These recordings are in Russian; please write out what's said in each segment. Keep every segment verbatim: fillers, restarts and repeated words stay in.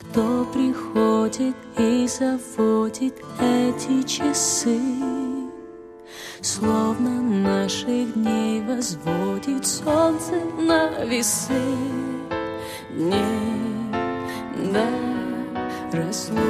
Кто приходит и заводит эти часы, словно наших дней возводит солнце на весы. Дней до разлуки,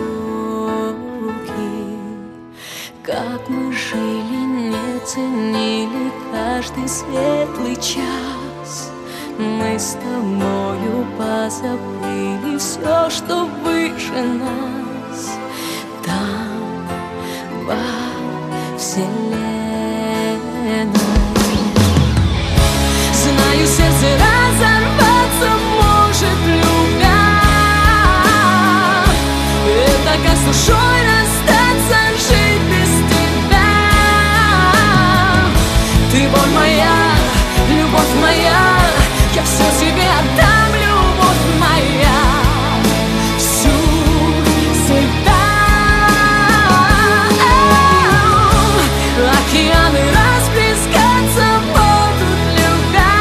как мы жили, не ценили каждый светлый час. Мы с тобою позабыли все, что выше нас. Там, во вселенной. Знаю, сердце разорваться может, любя. Это как с душой расстаться, жить без тебя. Ты боль моя, любовь моя, я все тебе отдам, любовь моя, всю себя. Океаны расплескаться будут, любя.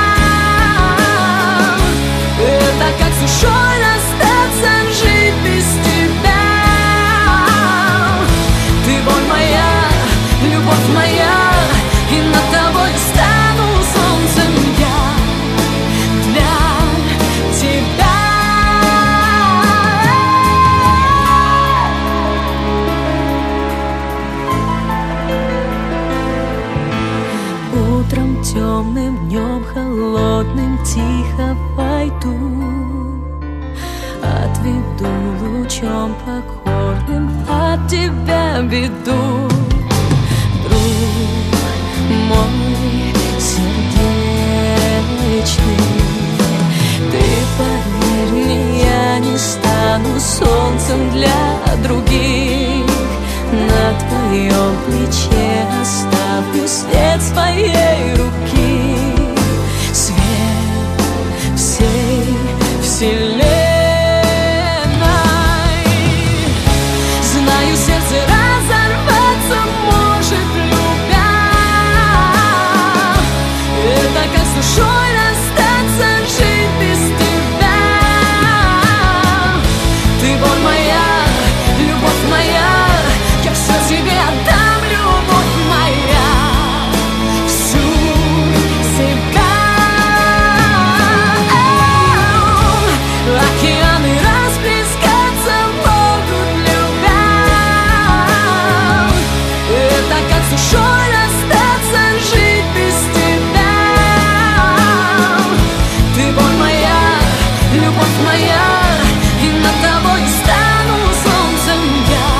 Это как с душой расстаться, жить без тебя. Ты боль моя, любовь моя, и над тобой стану солнцем я. Утром темным, днем холодным тихо войду, отведу лучом покорным от тебя беду. Друг мой сердечный, ты поверь мне, я не стану солнцем для других. На твоем плече оставлю след своей руки, свет всей вселенной. Знаю, сердце разорваться может, любя. Это как с душой расстаться, жить без тебя. Ты боль моя, любовь моя, я все тебе отдам, любовь моя, всю себя. Океаны расплескаться будут, любя. Это как с душой расстаться, жить без тебя. Ты боль моя, любовь моя, и над тобой стану солнцем я.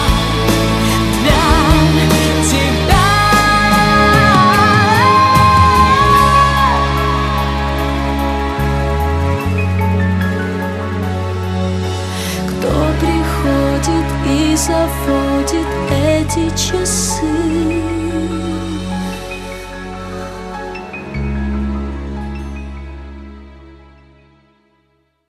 Кто приходит и заводит эти часы,